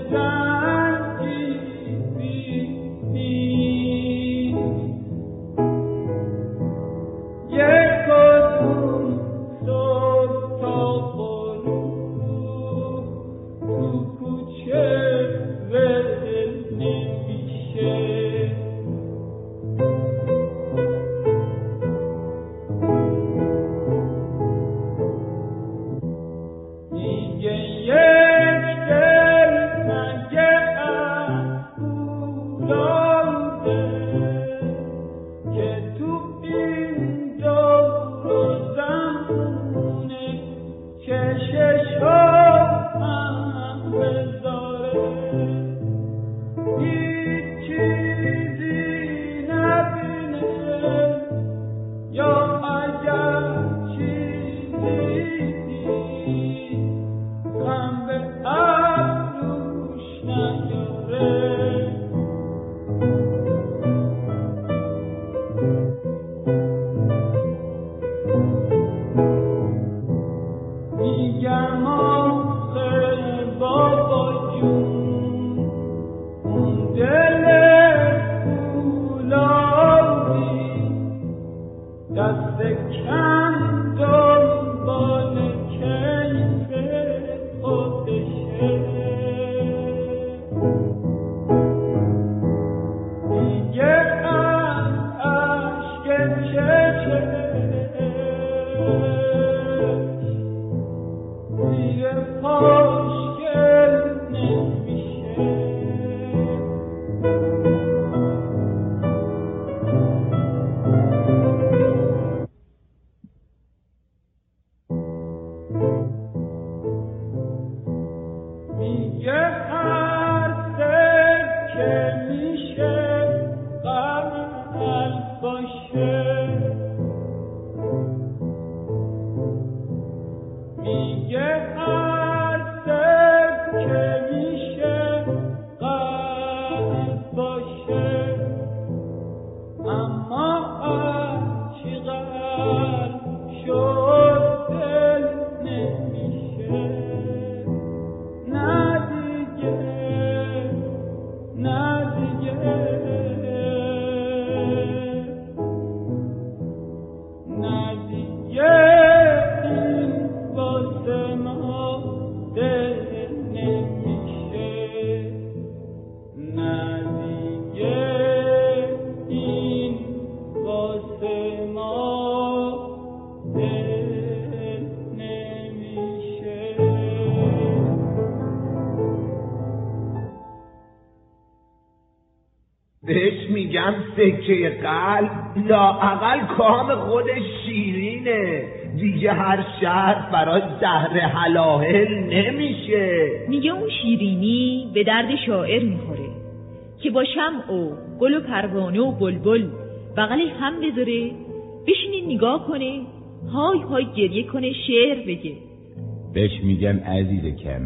بهش میگم سکه قلب، لااقل کام خودش شیرینه، دیگه هر شهر برای زهر حلاهل نمیشه. میگه اون شیرینی به درد شاعر میخوره که با شمع و گل و پروانه و بلبل بغل هم بذاره، بشینه نگاه کنه، های های گریه کنه، شعر بگه. بهش میگم عزیز کم،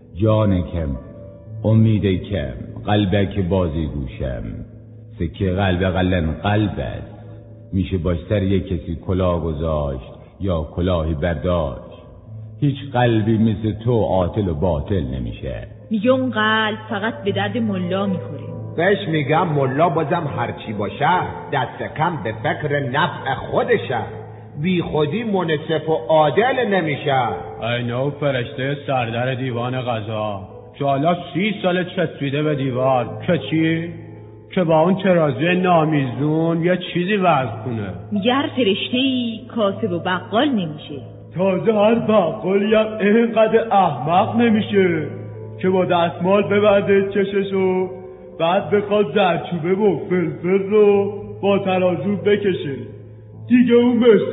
جان کم، امید کم، قلبک بازی گوشم، سکه قلب قلن قلب است، میشه باش سر یک کسی کلاه گذاشت یا کلاهی برداشت، هیچ قلبی مثل تو عاطل و باطل نمیشه. میگه اون قلب فقط به درد ملا میخوره. بهش میگم ملا بازم هرچی باشه دست کم به فکر نفع خودشه، بی خودی منصف و عادل نمیشه. اینه و فرشته سردر دیوان قضا که حالا 30 سال چسبیده به دیوار که چی؟ که با اون ترازوی نامیزون یه چیزی وزن کنه. میگه هر فرشته‌ای کاسب و بقال نمیشه. تازه هر بقالی هم اینقدر احمق نمیشه که با دستمال ببنده چششو، بعد بخواد زرچوبه و فلفل رو با ترازو بکشه. دیگه اون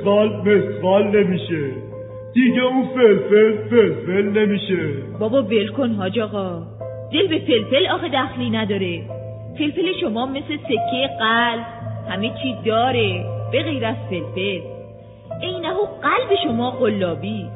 مسخال نمیشه، دیگه اون فلفل نمیشه. بابا ول کن حاج آقا، دل به فلفل آخه دخلی نداره. فلفل شما مثل سکه قلب همه چی داره به غیر از فلفل. اینه قلب شما قلابی،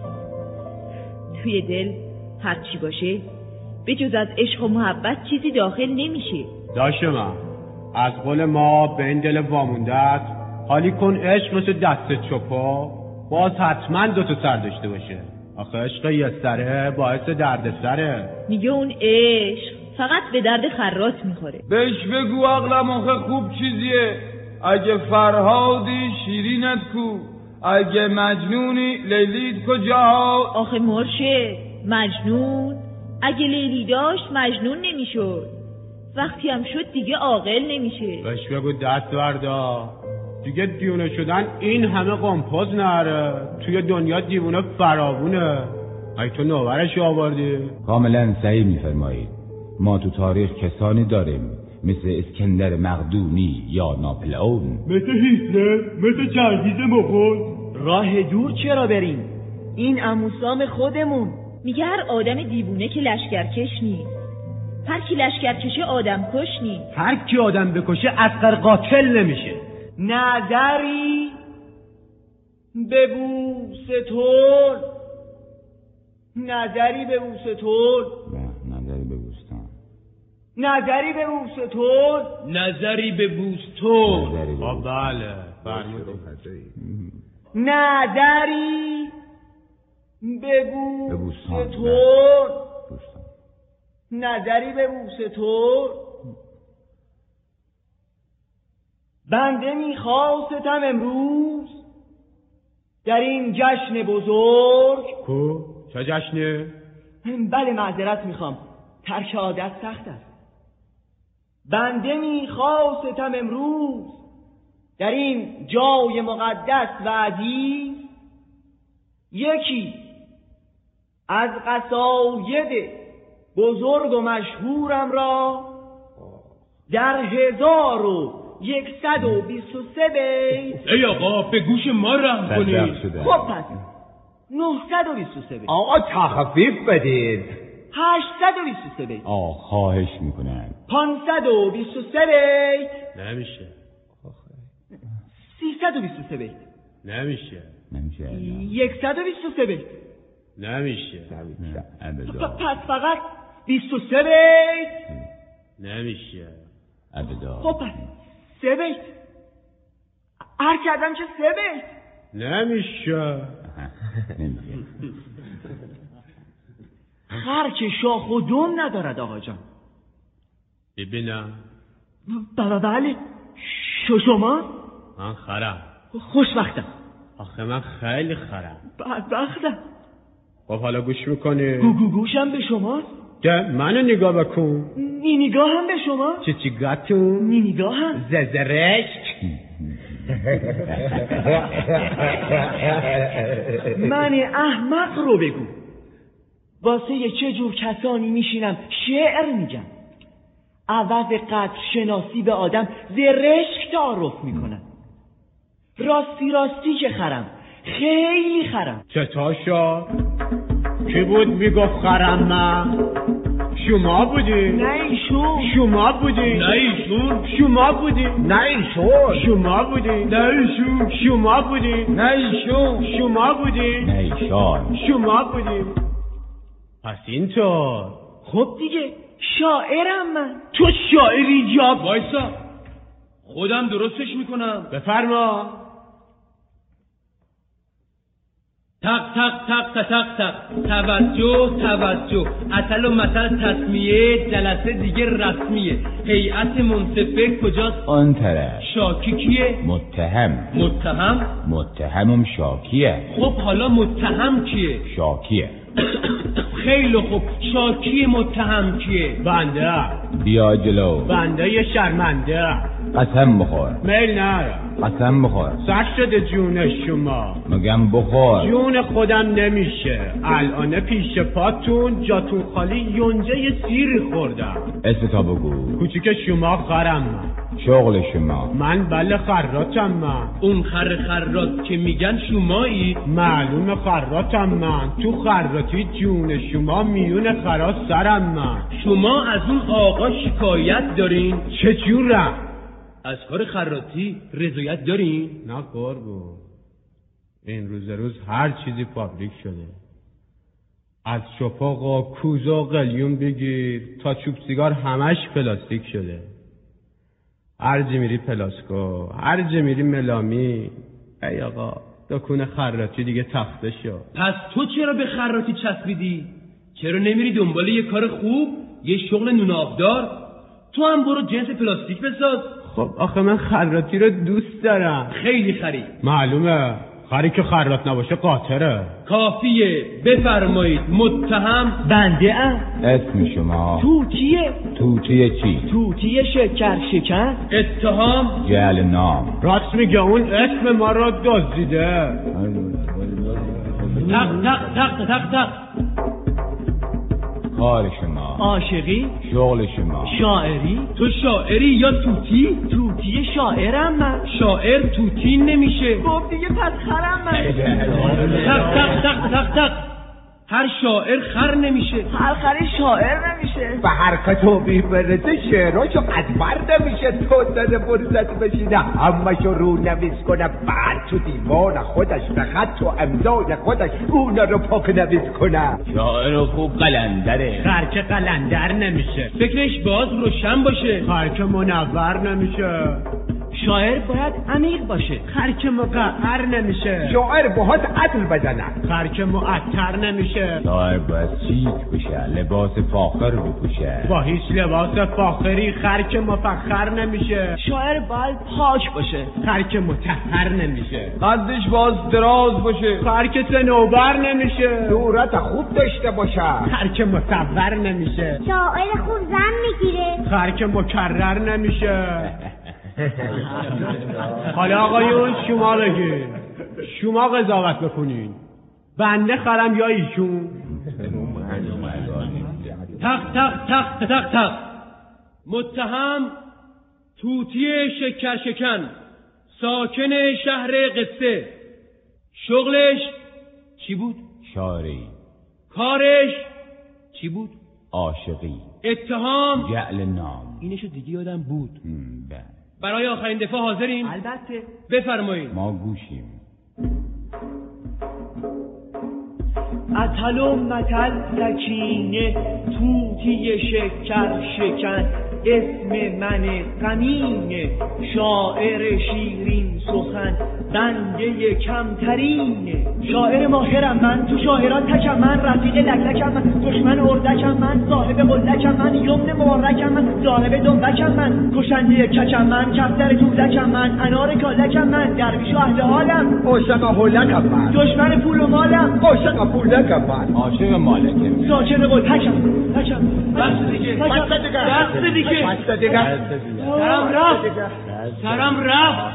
توی دل هرچی باشه به جز از عشق و محبت چیزی داخل نمیشه. داشت من از قول ما به این دل واموندت حالی کن عشق مثل دست چپا باز حتما 2 تا سر داشته باشه. آخه عشق یه سره باعث درد سره. میگه اون عشق فقط به درد خراط میخوره. بهش بگو عقلم آخه خوب چیزیه، اگه فرهادی شیرینت کو، اگه مجنونی لیلیت کجا؟ آخه مرشد، مجنون اگه لیلی داشت مجنون نمیشد، وقتی هم شد دیگه عاقل نمیشه. بهش بگو دست بردا، دیگه دیونه شدن این همه قمپاز نره، توی دنیا دیوونه فراوونه. ای تو نوبرش آوردی؟ کاملا صحیح میفرمایید. ما تو تاریخ کسانی داریم مثل اسکندر مقدونی یا ناپلئون، مثل هیتلر، مثل چنگیز مغول. راه دور چرا بریم؟ این عموسام خودمون. میگه هر آدم دیوونه که لشکرکش نیست، هر کی لشکرکشه آدم کش نیست. هر کی آدم بکشه اصغر قاتل نمیشه. نظری به بوستون، نظری به بوستون، نظری به بوستان، نظری به بوستون، نظری به بوستون. بله فرمودید. نظری به بوستون، نظری به بوستون. بنده میخواستم امروز در این جشن بزرگ. کو؟ چه جشنه؟ بله معذرت میخوام، ترک عادت سخت است. بنده میخواستم امروز در این جای مقدس و عزیز یکی از قصاید بزرگ و مشهورم را در 1123 بیت. ای آقا به گوش ما رحم کنید. خب پس 923 بیت. آقا تخفیف بدید. 823 بیت. خواهش میکنم. 523 بیت. نمیشه. 323 بیت. نمیشه. 123 بیت. نمیشه. پس فقط 23 بیت. نمیشه. خب پس 3 بیت. هر کردم چه 3 بیت. نمیشه. هر که شاخ و دم ندارد آقا جان. ببینم. بله شما؟ من خرم. خوشبختم. آخه من خیلی خرم. بدبختم. خب حالا گوش میکنی؟ گوشم به شماست؟ ده منو نگاه بکن. نگاه هم به شما؟ چی گاتون؟ نگاه هم زرشک. من احمق رو بگو. واسه چه جور کسانی میشینم شعر میگم، عوض قدر شناسی به آدم زرشک تعارف میکنم. راستی که خرم، خیلی خرم. چطور شد؟ کی بود میگفت خرم؟ من شما بودی؟ نه ایشون. شما بودی؟ نه ایشون. شما بودی؟ نه ایشون. شما بودی؟ نه ایشون. شما بودی؟ نه ایشون. شما بودی؟ نه ایشان. شما بودی؟ پس اینطور. خب دیگه شاعرم من. تو شاعری یا؟ وایسا خودم درستش میکنم. بفرما. تق تق تق تق تق تق. توجه اصل و مثل تصمیه، جلسه دیگه رسمیه. هیئت منصفه کجاست؟ آن طرف. شاکی کیه؟ متهمم شاکیه. خب حالا متهم کیه؟ شاکیه. خیلی خوب، شاکی متهم کیه؟ بنده. بیا جلو. بنده یه شرمنده. قسم بخور. میل نره. قسم بخور. سر شده جون شما. مگم بخور. جون خودم نمیشه. الان پیش پاتون جاتون خالی یونجه سیری خوردم. اسم تا بگو. کوچیک شما خرم من. شغل شما. من بله خراتم من. اون خرات که میگن شمایی؟ معلوم خراتم من. تو خراتی جون شما میون خرات سرم من. شما از اون آقا شکایت دارین؟ چه جورم؟ از کار خراتی رضایت دارین؟ نه قربون، این روز هر چیزی پابلیک شده. از چپاق و کوزه و قلیون بگیر تا چوب سیگار همش پلاستیک شده. هر جا میری پلاسکو، هر جا میری ملامی. ای آقا دکون خراتی دیگه تخته شد. پس تو چرا به خراتی چسبیدی؟ چرا نمیری دنبال یه کار خوب؟ یه شغل نون آبدار. تو هم برو جنس پلاستیک بساز. خب آخه من خراطی رو دوست دارم. خیلی خری. معلومه، خری که خراط نباشه قاطره. کافیه بفرمایید. متهم بنده ام. اسم شما؟ توتیه. توتی چی؟ توتی شکر شکن. اتهام جعل نام. راست میگه، اون اسم ما رو دزدیده. تق تق تق تق تق. کار شما؟ عاشقی. شغل شما؟ شاعری. تو شاعری یا توتی؟ توتی شاعرم من. شاعر توتی نمیشه. گفت دیگه پس خرم من. تق تق تق تق تق. هر شاعر خر نمیشه. هر خری شاعر نمیشه. و هر کتو برسه شعراشو قدبر نمیشه. تو داده فرصت بشینه همشو رو نویس کنه، بعد تو دیوان خودش به خط و امضای خودش اونا رو پاک نویس کنه. شاعر خوب قلندره. خر که قلندر نمیشه. فکرش باز روشن باشه. خر که منور نمیشه. شاعر باید عمیق باشه. خر که مقعر نمیشه. شاعر باهات عدل بزنه. خر که معطر نمیشه. شاعر باید شیک بشه، لباس فاخر بپوشه. با هیچ لباس فاخری خر که مفخر نمیشه. شاعر باید پاک باشه. خر که مطهر نمیشه. قدش باز دراز باشه. خر که صنوبر نمیشه. صورت خوب داشته باشه. خر که مصور نمیشه. شاعر خوب زن میگیره. خر که مکرر نمیشه. حالا آقایون شما بگید، شما قضاوت بکنین، بنده خرم یا ایشون؟ تق تق تق تق تق. متهم توتی شکر شکن، ساکن شهر قصه. شغلش چی بود؟ شاعری. کارش چی بود؟ عاشقی. اتهام جعل نام. اینشو دیگه یادم بود. بله. برای آخرین دفاع حاضرین؟ البته. بفرمایید. ما گوشیم. اتل و متل سکینه، توتی شکر شکن، اسم من غمینه، شاعر شیرین سخن، بنده کمترینه. شاعر ماهرم من، تو شاعران تکم من، رفیق لکلکم من، دشمن اردکم من، صاحب قلکم من، یمن مبارکم من، ضارب دنبکم من، کشنده کچم من، کفتر تودکم من، انار کالکم من، درویش و اهل حالم، عاشق هولکم من. دشمن پول و مالم، عاشق پولکم من. عاشق مالکم. ساکن قلکم. بس دیگه. بس دیگه. سرم رفت. سرم رفت.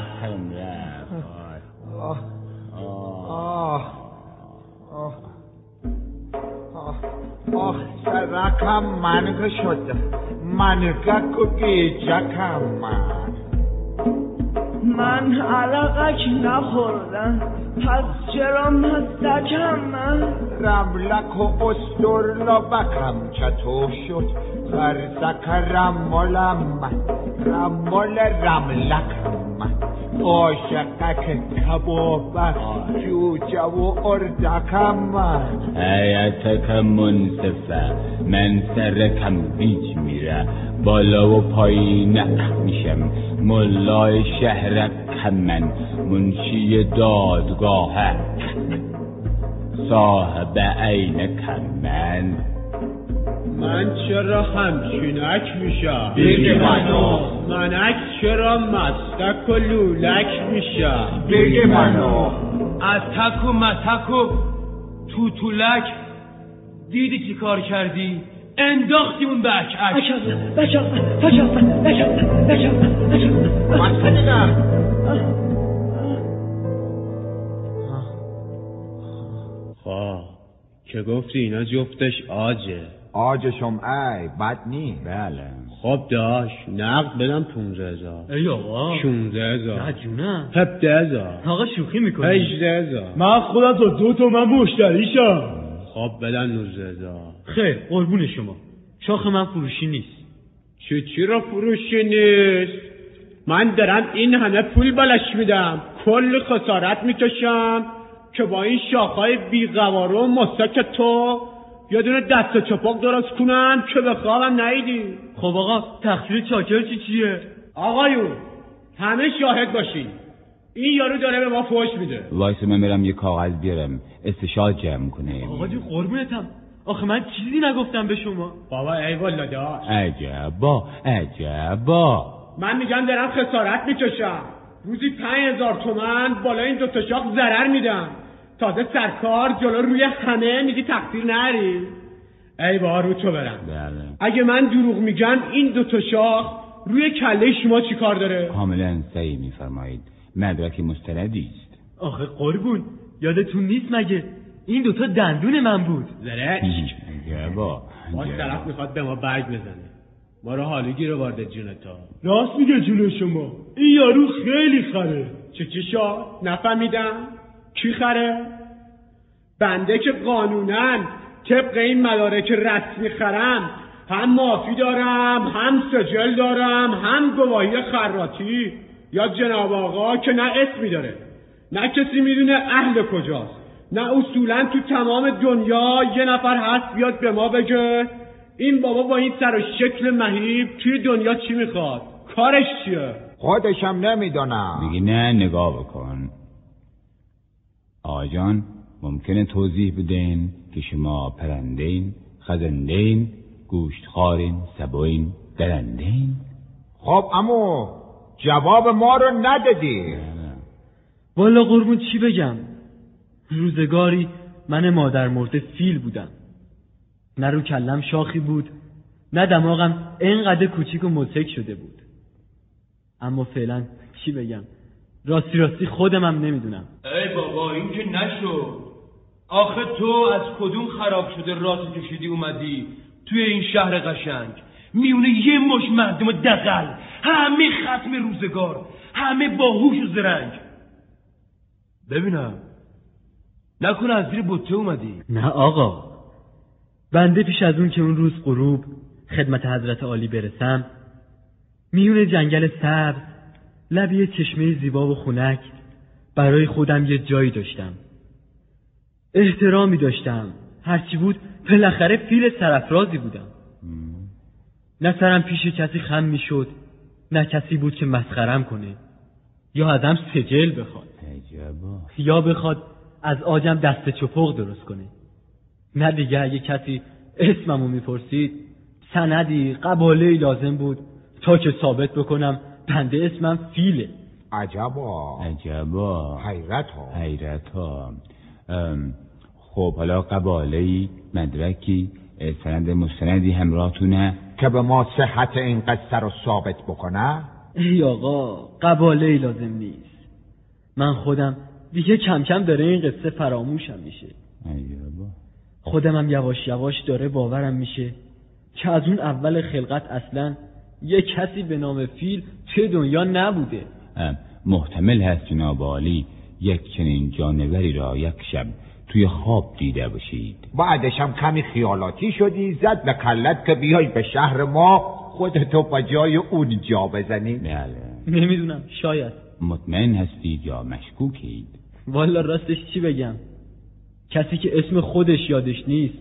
آه سرکم منگ شد، منگک و گیجکم من علقک نخوردم، پس چرا مستکم من؟ رملک و استرلابکم چطور شد، غرزک رمالم من، رمال رملکم من، عاشقک کبابک جوجه و اردکم من. حیاتک منصفه، من سرکم بیج میره، بالا و پایین میشم، ملای شهرکم من، منشی دادگاهک، صاحب عینکم من. من چرا همچینک میشم؟ بگی منو. منک چرا مستک و لولک میشم؟ بگی منو. اتک و متک و توتولک. دیدی چی کار کردی؟ انداختی اون به اکعک. بس دیگه. که گفتی اینا جفتش آجه. آجشم ای بد نی. بله. خب داشت نقد بدم 15,000. ای آقا 16,000. نه جونم. 17,000. آقا شوخی میکنی. 18,000. من خودم تا 2 تومن مشتریشم. خب بدن 19,000. خیر قربون شما، شاخ من فروشی نیست. چی رو فروشی نیست؟ من دارم این همه پول بلش میدم، کل خسارت میکشم که با این شاخهای بیقواره و مسک تو یه دونه دست چپاق درست کنم که به خوابم نیدی. خب آقا تقصیر چاکر چیه؟ آقایون همه شاهد باشین، این یارو داره به ما فحش میده. وایس من برم یه کاغذ بیارم استشهاد جمع کنیم. آقا جون قربونتم، آخه من چیزی نگفتم به شما. بابا ای والا داشت. عجبا. من میگم دارم خسارت میکشم. روزی 5000 تومان بالا این 2 تا شاخ ضرر میدم. تازه سرکار جلو روی همه میگی تقصیر نری. ای بابا رو تو برم. بله. اگه من دروغ میگم این 2 تا شاخ روی کله شما چی کار داره؟ کاملا صحیح میفرمایید. مدرک مستندی است. آخه قربون یادتون نیست مگه این 2 تا دندون من بود. زرشک. عجبا. باز طرف میخواد به ما برگ بزنه. ما رو حالی گیر وارد جونتا. راست میگه جون شما، این یارو خیلی خره. چی شد؟ نفهمیدم. کی خره؟ بنده که قانوناً طبق این مدارک رسمی خرم، هم معافی دارم، هم سجل دارم، هم گواهی خراطی. یا جناب آقا که نه اسمی داره، نه کسی میدونه اهل کجاست، نه اصولاً تو تمام دنیا یه نفر هست بیاد به ما بگه این بابا با این سر و شکل مهیب توی دنیا چی میخواد، کارش چیه. خودشم نمیدونم. میگی نه نگاه بکن. آقا جان ممکنه توضیح بدین که شما پرندین، خزندین، گوشتخوارین، سبوین، درندین؟ خب عمو جواب ما رو ندادی. والا قربون چی بگم، روزگاری من مادر مرده فیل بودم. نه رو کلم شاخی بود، نه دماغم اینقدر کوچیک و مضحک شده بود. اما فعلا چی بگم، راستی خودم هم نمیدونم. ای بابا این که نشد. آخه تو از کدوم خراب شده راست کشیدی اومدی توی این شهر قشنگ، میونه یه مش مردم دغل، همه ختم روزگار، همه باهوش و زرنگ. ببینم نکنه از زیر بوته اومدی؟ نه آقا، بنده پیش از اون که اون روز غروب خدمت حضرت عالی برسم، میونه جنگل سبز لبی چشمه زیبا و خنک برای خودم یه جایی داشتم، احترامی داشتم. هرچی بود بالاخره فیل سرافرازی بودم. نه سرم پیش کسی خم میشد، نه کسی بود که مسخرم کنه یا ازم سجل بخواد. عجبا. یا بخواد از آجم دست چپق درست کنه. نه دیگه اگه کسی اسممو میپرسید سندی قباله‌ای لازم بود تا که ثابت بکنم بنده اسمم فیله. عجبا. حیرت ها. خب حالا قباله‌ای، مدرکی، سند مستندی همراهتونه که به ما صحت این قصه رو ثابت بکنه؟ ای آقا قباله‌ای لازم نیست. من خودم دیگه کم کم داره این قصه فراموشم میشه. عجبا. خودم هم یواش یواش داره باورم میشه که از اون اول خلقت اصلا یه کسی به نام فیل توی دنیا نبوده. محتمل هست جناب عالی یک چنین جانوری را یک شب توی خواب دیده باشید، بعدش هم کمی خیالاتی شدی زد به کلت که بیای به شهر ما خودتو با جای اون جا بزنی. بله. نمیدونم، شاید. مطمئن هستید یا مشکوکید؟ والا راستش چی بگم، کسی که اسم خودش یادش نیست،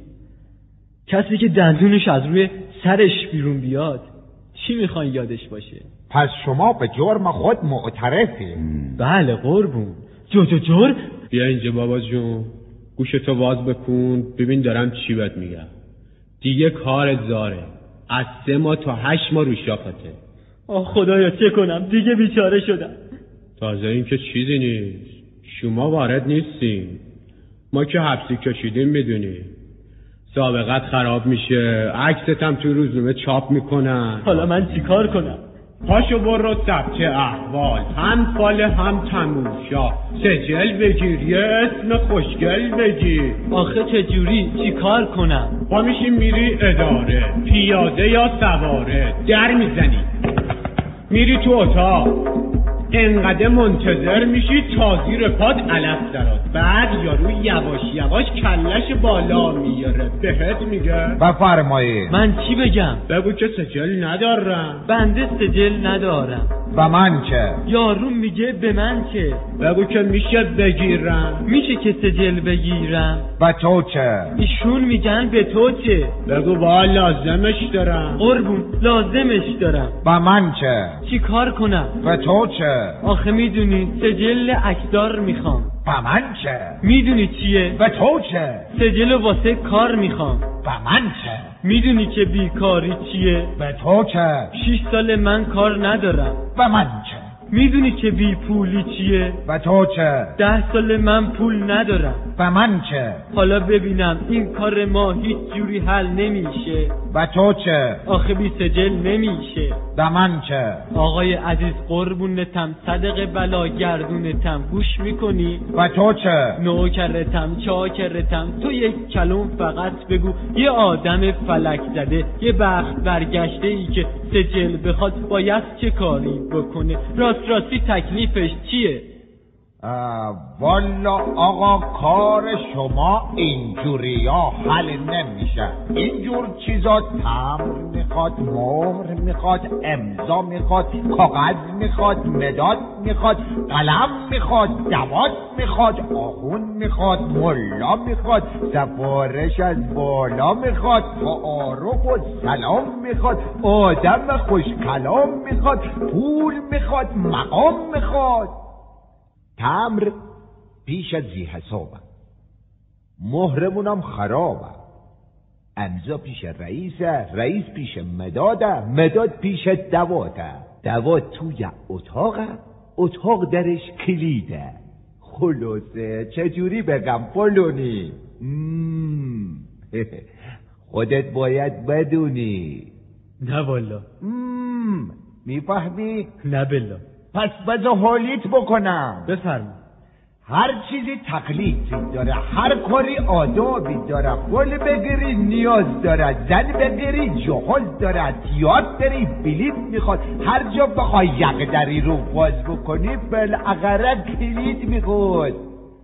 کسی که دندونش از روی سرش بیرون بیاد، چی میخواین یادش باشه؟ پس شما به جرم خود معترفی؟ بله قربون. جرم؟ بیا اینجا بابا جون، گوشتو باز بکن ببین دارم چی بهت میگم. دیگه کار زاره، از 3 ماه تا 8 ماه رو شاخته. آه خدایا چه کنم، دیگه بیچاره شدم. تازه این که چیزی نیست، شما وارد نیستین، ما که حبسی کشیدیم میدونی. سابقت خراب میشه، عکست هم تو روزنامه چاپ میکنن. حالا من چی کار کنم؟ پاشو برو ثبت احوال، هم فال هم تموشا، سجل بگیر، یه اسم خوشگل بگیر. آخه چجوری؟ چی کار کنم؟ پا میشی میری اداره، پیاده یا سواره، در میزنی میری تو اتاق، انقدر منتظر میشی تا زیر پات علف دراد، بعد یارو یواش یواش کلش بالا میاره بهت میگه بفرمایید. من چی بگم؟ بگو که سجل ندارم. بنده سجل ندارم. و من چه؟ یارو میگه به من چه؟ بگو که میشه بگیرم. میشه که سجل بگیرم. و تو چه؟ ایشون میگن به تو چه؟ بگو با لازمش دارم. قربون لازمش دارم. و من چه؟ چی کار کنم؟ و تو چه؟ چه؟ آخه میدونی سجل عکسدار میخوام. با من چه؟ میدونی چیه؟ و تو چه؟ سجل واسه کار میخوام. با من چه؟ میدونی که بیکاری چیه؟ و تو چه؟ 6 سال من کار ندارم. و من چه؟ میدونی که بی پولی چیه؟ و تو چه؟ 10 سال من پول ندارم. و من چه؟ حالا ببینم این کار ما هیچ جوری حل نمیشه. و تو چه؟ آخه بی سجل نمیشه. و من چه؟ آقای عزیز قربونتم صدق بلا گردونتم گوش میکنی؟ و تو چه؟ نوکرتم چاکرتم تو یک کلام فقط بگو یه آدم فلک زده یه بخت برگشته ای که سجل بخواد باید چه کاری بکنه؟ راستی تکلیفش چیه؟ والا آقا کار شما اینجوری ها حل نمیشه. اینجور چیزا تمر میخواد، مهر میخواد، امضا میخواد، کاغذ میخواد، مداد میخواد، قلم میخواد، دوات میخواد، آخون میخواد، ملا میخواد، سفارش از بالا میخواد، تعارف و سلام میخواد، آدم خوش کلام میخواد، پول میخواد، مقام میخواد. تمر پیش از زی حسابه، مهرمونم خرابه، امضا پیش رئیسه، رئیس پیش مداده، مداد پیش دواته، دوات توی اتاقه، اتاق درش کلیده. خلاصه چجوری بگم پلونی؟ خودت باید بدونی. نه والا. میفهمی؟ نه بلا. پس بذار حالیت بکنم. بفرما. هر چیزی تقلید داره، هر کاری آدابی داره. پول بگیری نیاز داره، زن بگیری جهاز داره، تیات بری بلیط میخواد، هر جا بخوای یک دری رو باز بکنی بالاخره کلید میخواد.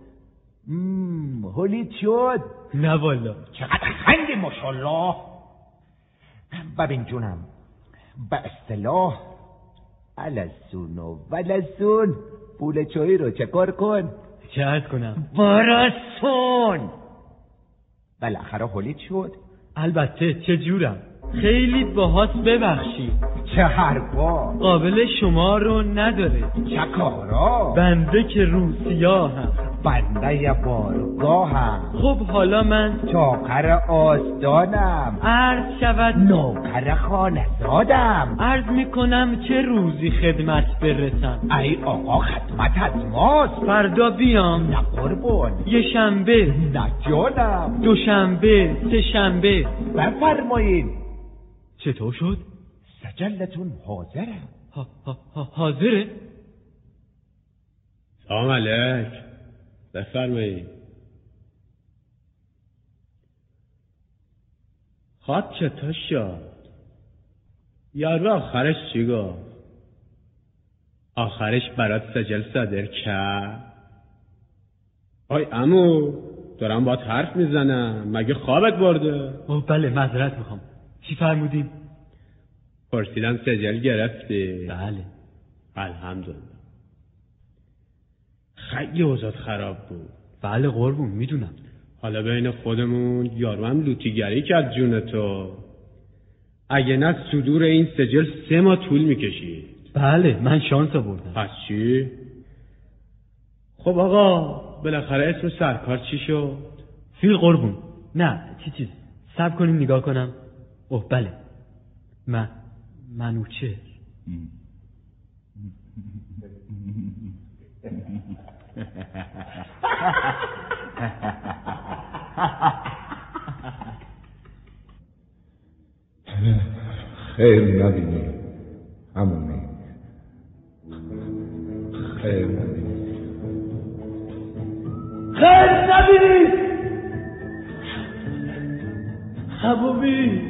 حالیت شد؟ نه والا. چقدر خندی ماشالله. ببین جونم، به اصطلاح الاسون و ولسون پول چایی رو چکار کن؟ چه عرض کنم؟ برسون. بالاخره حالیت شد؟ البته. چه جورم؟ خیلی باهات ببخشی. چه حرفا؟ قابل شما رو نداره. چه کارا؟ بنده که روسیاهم، بنده بارگاهم. خب حالا من چاقر آستانم، عرض شود نوکر خانزادم. عرض میکنم چه روزی خدمت برسم؟ ای آقا خدمت از ماست. فردا بیام؟ نه قربون. یه شنبه؟ نه جانم. دوشنبه؟ سه شنبه؟ بفرمایید. چطور شد؟ سجلتون حاضره. حاضره؟ سلام علیک. بفرمایید. خواهد چطور شد؟ یارو آخرش چی گفت؟ آخرش برات سجل صادر کرد؟ آی عمو دارم باهات حرف میزنم، مگه خوابت برده؟ بله معذرت میخوام. چی فرمودیم؟ پرسیدم سجل گرفتی؟ بله. الحمدلله. خیلی اوضاع خراب بود. بله قربون میدونم. حالا بین خودمون یارو هم لوتیگری کرد جون تو. اگه نه صدور این سجل 3 ماه طول میکشید. بله من شانس آوردم. پس چی؟ خب آقا بالاخره اسم سرکار چی شد؟ فیل قربون. نه چیز صبر کنیم نگاه کنم. بله منوچه. خیر نبینی همونی. خیر نبینی. خیر نبینی حبوبی.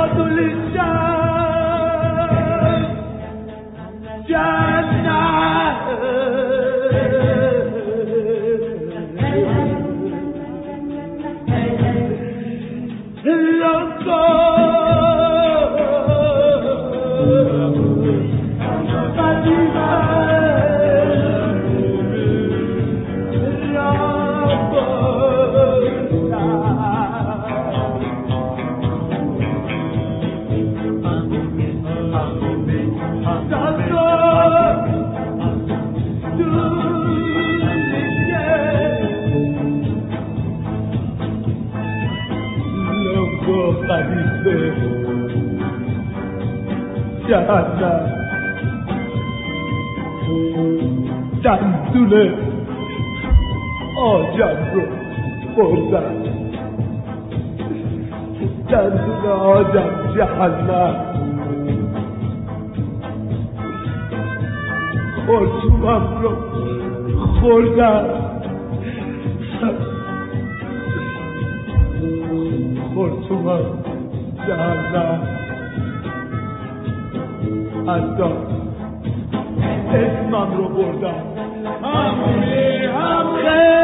جهنم دندون آجم رو بردن، دندون آجم جهنم، خرطومم رو خوردن، خرطومم جهنم، حتی اسمم رو بردن. همونی هم خیلی